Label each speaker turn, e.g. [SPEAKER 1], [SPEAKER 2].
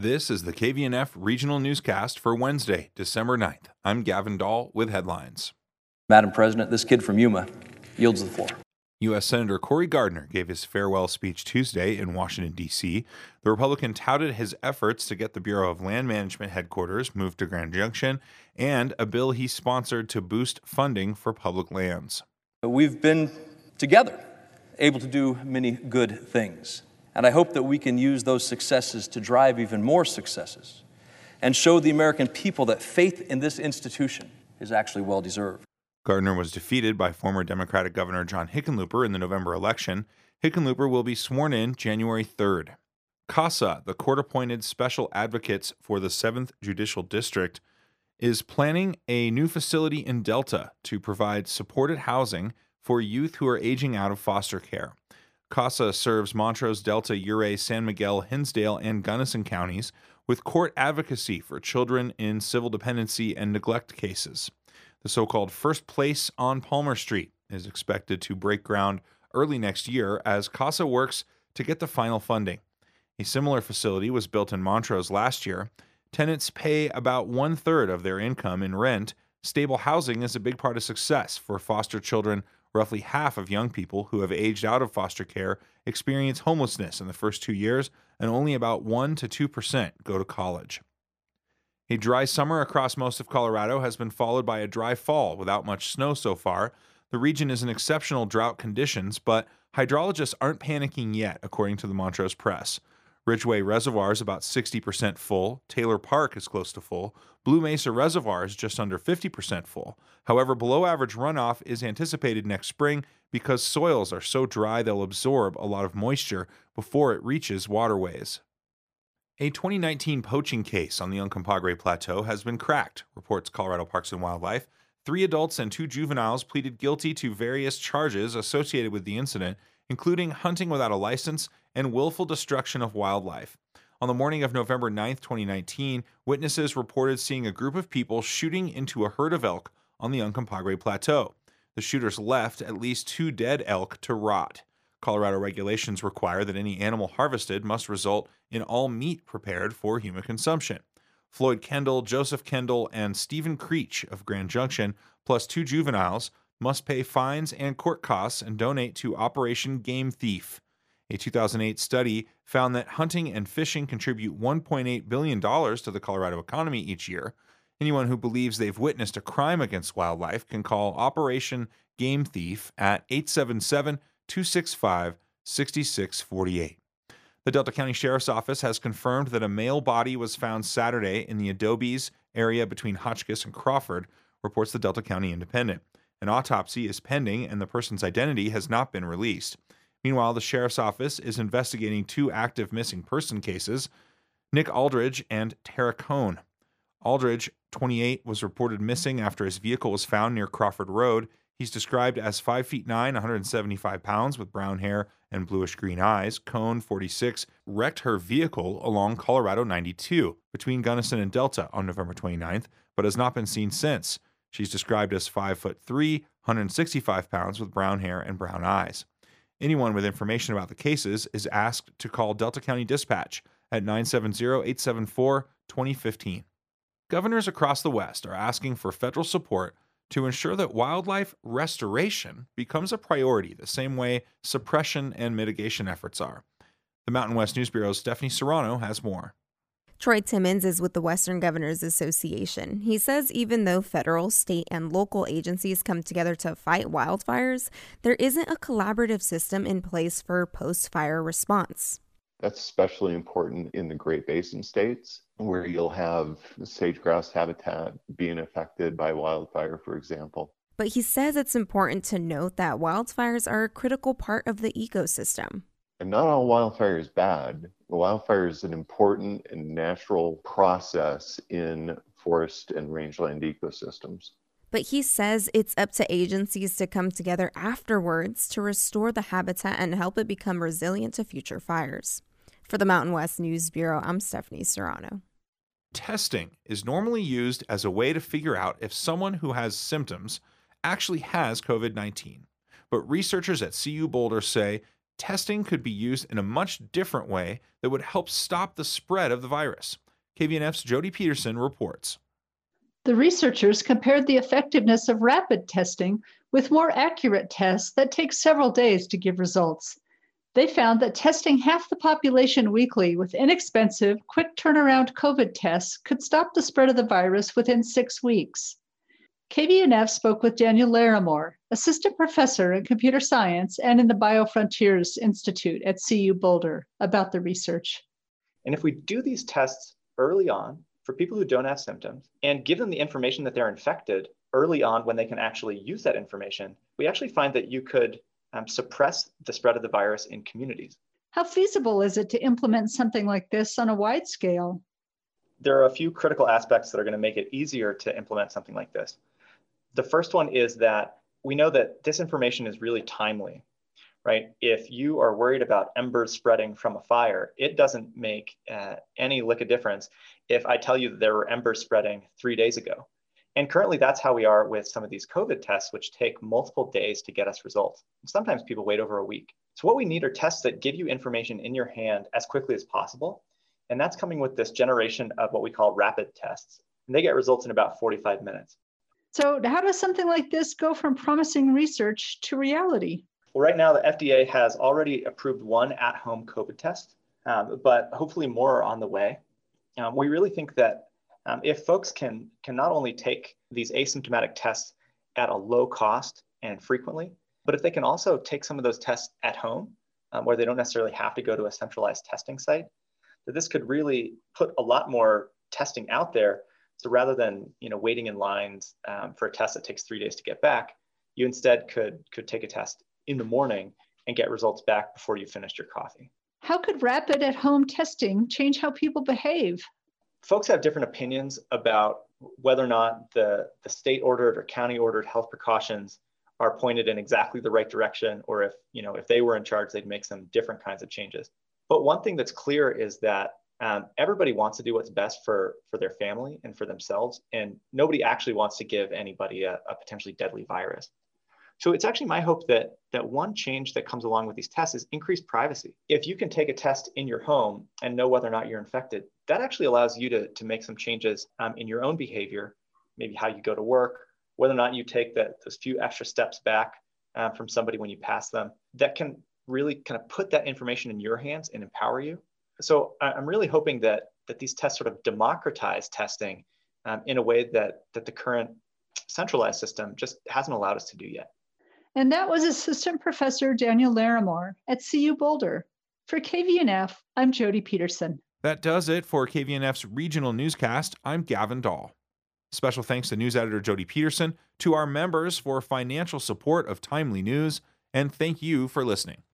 [SPEAKER 1] This is the KVNF Regional Newscast for Wednesday, December 9th. I'm Gavin Dahl with headlines.
[SPEAKER 2] Madam President, this kid from Yuma yields the floor.
[SPEAKER 1] U.S. Senator Cory Gardner gave his farewell speech Tuesday in Washington, D.C. The Republican touted his efforts to get the Bureau of Land Management headquarters moved to Grand Junction and a bill he sponsored to boost funding for public lands.
[SPEAKER 2] We've been together, able to do many good things. And I hope that we can use those successes to drive even more successes and show the American people that faith in this institution is actually well-deserved.
[SPEAKER 1] Gardner was defeated by former Democratic Governor John Hickenlooper in the November election. Hickenlooper will be sworn in January 3rd. CASA, the court-appointed special advocates for the 7th Judicial District, is planning a new facility in Delta to provide supported housing for youth who are aging out of foster care. CASA serves Montrose, Delta, Ouray, San Miguel, Hinsdale, and Gunnison counties with court advocacy for children in civil dependency and neglect cases. The so-called First Place on Palmer Street is expected to break ground early next year as CASA works to get the final funding. A similar facility was built in Montrose last year. Tenants pay about one-third of their income in rent. Stable housing is a big part of success for foster children. Roughly half of young people who have aged out of foster care experience homelessness in the first 2 years, and only about 1 to 2% go to college. A dry summer across most of Colorado has been followed by a dry fall without much snow so far. The region is in exceptional drought conditions, but hydrologists aren't panicking yet, according to the Montrose Press. Ridgway Reservoir is about 60% full. Taylor Park is close to full. Blue Mesa Reservoir is just under 50% full. However, below-average runoff is anticipated next spring because soils are so dry they'll absorb a lot of moisture before it reaches waterways. A 2019 poaching case on the Uncompahgre Plateau has been cracked, reports Colorado Parks and Wildlife. 3 adults and 2 juveniles pleaded guilty to various charges associated with the incident, including hunting without a license and willful destruction of wildlife. On the morning of November 9, 2019, witnesses reported seeing a group of people shooting into a herd of elk on the Uncompahgre Plateau. The shooters left at least 2 dead elk to rot. Colorado regulations require that any animal harvested must result in all meat prepared for human consumption. Floyd Kendall, Joseph Kendall, and Stephen Creech of Grand Junction, plus 2 juveniles, must pay fines and court costs and donate to Operation Game Thief. A 2008 study found that hunting and fishing contribute $1.8 billion to the Colorado economy each year. Anyone who believes they've witnessed a crime against wildlife can call Operation Game Thief at 877-265-6648. The Delta County Sheriff's Office has confirmed that a male body was found Saturday in the Adobes area between Hotchkiss and Crawford, reports the Delta County Independent. An autopsy is pending and the person's identity has not been released. Meanwhile, the Sheriff's Office is investigating 2 active missing person cases, Nick Aldridge and Tara Cohn. Aldridge, 28, was reported missing after his vehicle was found near Crawford Road. He's described as 5'9", 175 pounds with brown hair and bluish-green eyes. Cohn, 46, wrecked her vehicle along Colorado 92 between Gunnison and Delta on November 29th, but has not been seen since. She's described as 5'3", 165 pounds with brown hair and brown eyes. Anyone with information about the cases is asked to call Delta County Dispatch at 970-874-2015. Governors across the West are asking for federal support to ensure that wildlife restoration becomes a priority the same way suppression and mitigation efforts are. The Mountain West News Bureau's Stephanie Serrano has more.
[SPEAKER 3] Troy Timmons is with the Western Governors Association. He says even though federal, state, and local agencies come together to fight wildfires, there isn't a collaborative system in place for post-fire response.
[SPEAKER 4] That's especially important in the Great Basin states, where you'll have sage-grouse habitat being affected by wildfire, for example.
[SPEAKER 3] But he says it's important to note that wildfires are a critical part of the ecosystem.
[SPEAKER 4] And not all wildfire is bad. Wildfire is an important and natural process in forest and rangeland ecosystems.
[SPEAKER 3] But he says it's up to agencies to come together afterwards to restore the habitat and help it become resilient to future fires. For the Mountain West News Bureau, I'm Stephanie Serrano.
[SPEAKER 1] Testing is normally used as a way to figure out if someone who has symptoms actually has COVID-19. But researchers at CU Boulder say testing could be used in a much different way that would help stop the spread of the virus. KVNF's Jody Peterson reports.
[SPEAKER 5] The researchers compared the effectiveness of rapid testing with more accurate tests that take several days to give results. They found that testing half the population weekly with inexpensive, quick turnaround COVID tests could stop the spread of the virus within 6 weeks. KVNF spoke with Daniel Larimore, assistant professor in computer science and in the BioFrontiers Institute at CU Boulder, about the research.
[SPEAKER 6] And if we do these tests early on for people who don't have symptoms and give them the information that they're infected early on when they can actually use that information, we actually find that you could suppress the spread of the virus in communities.
[SPEAKER 5] How feasible is it to implement something like this on a wide scale?
[SPEAKER 6] There are a few critical aspects that are going to make it easier to implement something like this. The first one is that we know that this information is really timely, right? If you are worried about embers spreading from a fire, it doesn't make any lick of difference if I tell you that there were embers spreading 3 days ago. And currently that's how we are with some of these COVID tests, which take multiple days to get us results. And sometimes people wait over a week. So what we need are tests that give you information in your hand as quickly as possible. And that's coming with this generation of what we call rapid tests. And they get results in about 45 minutes.
[SPEAKER 5] So how does something like this go from promising research to reality?
[SPEAKER 6] Well, right now, the FDA has already approved one at-home COVID test, but hopefully more are on the way. We really think that if folks can not only take these asymptomatic tests at a low cost and frequently, but if they can also take some of those tests at home, where they don't necessarily have to go to a centralized testing site, that this could really put a lot more testing out there. So rather than waiting in lines for a test that takes 3 days to get back, you instead could take a test in the morning and get results back before you finished your coffee.
[SPEAKER 5] How could rapid at-home testing change how people behave?
[SPEAKER 6] Folks have different opinions about whether or not the state-ordered or county-ordered health precautions are pointed in exactly the right direction, or if they were in charge, they'd make some different kinds of changes. But one thing that's clear is that everybody wants to do what's best for their family and for themselves, and nobody actually wants to give anybody a potentially deadly virus. So it's actually my hope that one change that comes along with these tests is increased privacy. If you can take a test in your home and know whether or not you're infected, that actually allows you to make some changes in your own behavior, maybe how you go to work, whether or not you take those few extra steps back from somebody when you pass them. That can really kind of put that information in your hands and empower you. So I'm really hoping that these tests sort of democratize testing in a way that the current centralized system just hasn't allowed us to do yet.
[SPEAKER 5] And that was Assistant Professor Daniel Larimore at CU Boulder. For KVNF, I'm Jody Peterson.
[SPEAKER 1] That does it for KVNF's regional newscast. I'm Gavin Dahl. Special thanks to news editor Jody Peterson, to our members for financial support of timely news, and thank you for listening.